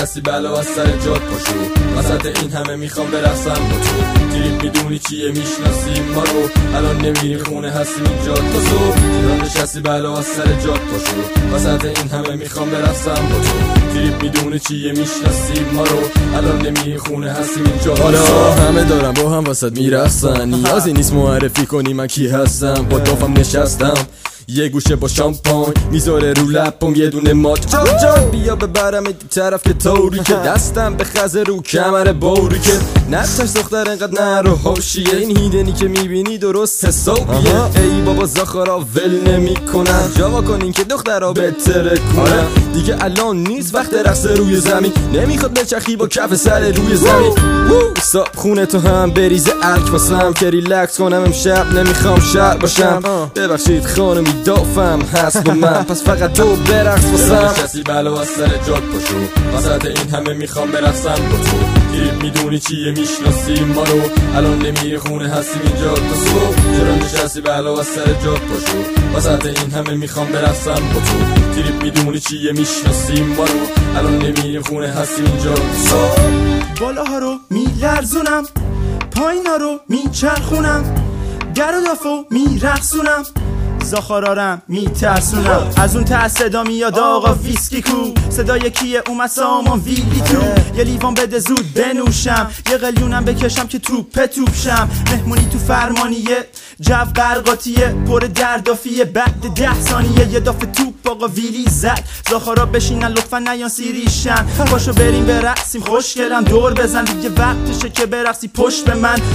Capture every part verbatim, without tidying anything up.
نشستی بلا از سر جات پاشو، وسط این همه میخوام برقصم با تو. تریپ میدونی چیه میشناسی ما رو، الان نمیری خونه هستیم اینجا تا صبح. چرا نشستی بلا از سر جات پاشو، وسط این همه میخوام برقصم با تو. تریپ میدونی چیه میشناسی ما رو، الان نمیری خونه هستیم اینجا. حالا همه دارم با هم وسط میرقصن، نیازی نیست معرفی کنی من کی هستم. با دافم نشستم یه گوشه با شامپاین، میذاره رو لپم یه دونه مات. جان جان بیا ببرم این طرف که طوری که دستم به خزه رو کمر بوری که نتش دختر انقدر نرو حاشیه. این هیدنی که میبینی درست حسابیه. ای بابا زاخارا ول نمی کنن، جوا کنین که دخترها بهتره کنن. دیگه الان نیست وقت رقص روی زمین، نمیخواد بچخی با کف سر روی زمین. صاحب خونه تو هم بریزه ارک واسم که ریلکس کنم امشب، نمیخوام شر باشم. ببخشید خانمی دافم هست با من، پس فقط تو برقص واسم. نشستی بلا از سر جات پاشو، وسط این همه میخوام برقصم با تو. تریپ میدونی چیه میشناسی ما رو، الان نمیری خونه هستیم اینجا تا صبح. چرا نشستی بلا از سر جات پاشو، وسط این همه میخوام برقصم با تو. تریپ میدونی چیه میشناسی ما رو، الان نمیری خونه هستیم اینجا تا صبح. بالاها رو میلرزونم، پایینا رو میچرخونم، در و دافو میرقصونم، زاخارارم میترسونم. از اون ته صدا میاد آقا ویسکی کو، صدای کیه اومد سامان ویلی تو. یه لیوان بده زود بنوشم، یه قلیونم بکشم که توپ توپ شم. مهمونی تو فرمانیه، جو قرقاتیه، پر دردافیه. بعد ده ثانیه یه دافه توپ آقا ویلی زد. زاخارا بشینن لطفا نیان سیریشن، پاشو بریم برقصیم خوشگلم دور بزن. دیگه وقتشه که برقصی پشت به من.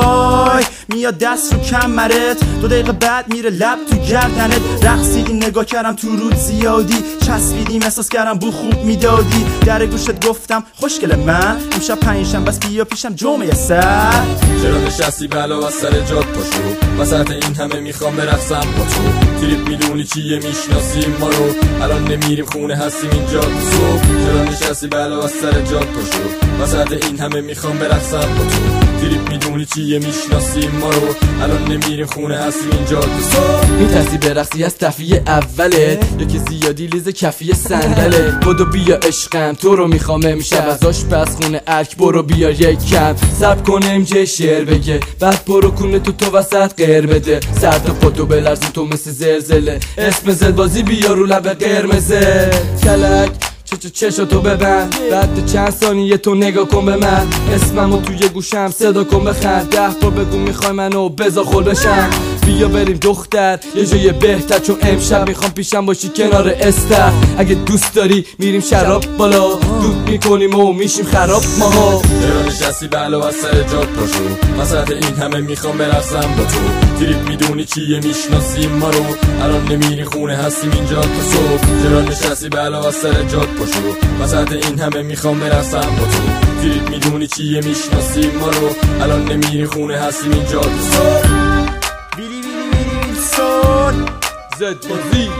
وای میاد دست رو کمرت، دو دقیقه بعد میره لب تو گردنت. رقصیدیم نگاه کردم تو رود زیادی، چسبیدیم احساس کردم بو خوب میدادی. در گوشت گفتم خوشگل من امشب پنجشنبه بس بیا پیشم جمعه سر. چرا نشستی بلا از سر جات پاشو، وسط این همه میخوام برقصم با تو. تریپ میدونی چیه میشناسی ما رو، الان نمیریم خونه هستیم اینجا تا صبح. چرا نشستی بلا از سر جات پاشو، وسط این همه میخوام برقصم با تو. تریپ میدونی چیه میشناسی ما رو، الان نمیریم خونه هستیم اینجا تا صبح. میترسی برقصی از تفیه اوله، یکی زیادی لیز کفی صندله. بدو بیا عشقم تو رو میخوام امشب، از آشپزخونه ارک برو بیا یک کم. سب کنه امجه شعر بگه، بعد برو کنه تو تو وسط غیر بده. سر تا پاتو بلرزی تو مثل زلزله، اسم زلبازی بیا رو لب قرمزه. کلک چه چه چشاتو ببند، بعد چند ثانیه تو نگاه کن به من. اسممو توی گوشم صدا کن بخند، ده بار بگو میخوای منو بذار خل بشم. بیا بریم دختر یه جای بهتر، چون امشب میخوام پیشم باشی کنار استر. اگه دوست داری میریم شراب بالا، دود میکنیم و میشیم خراب ماها. چرا نشستی بلا از سر جات پاشو، وسط این همه میخوام برقصم با تو. تریپ میدونی چیه میشناسی ما رو، الان نمیری خونه هستیم اینجا تا صبح. چرا نشستی بلا از سر جات پاشو، وسط این همه میخوام برقصم با تو. تریپ میدونی چیه میشناسی ما رو، الان نمیری خونه هستیم اینجا تا صبح. ویلی ویلی ویلی ویلسون زد بازی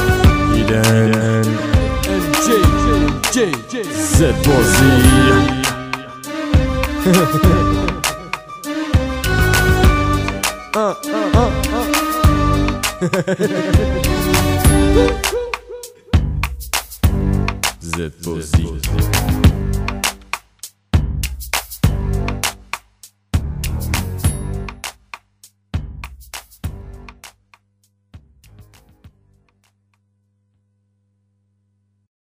هیدن جی جی جی زد بازی. زد بازی.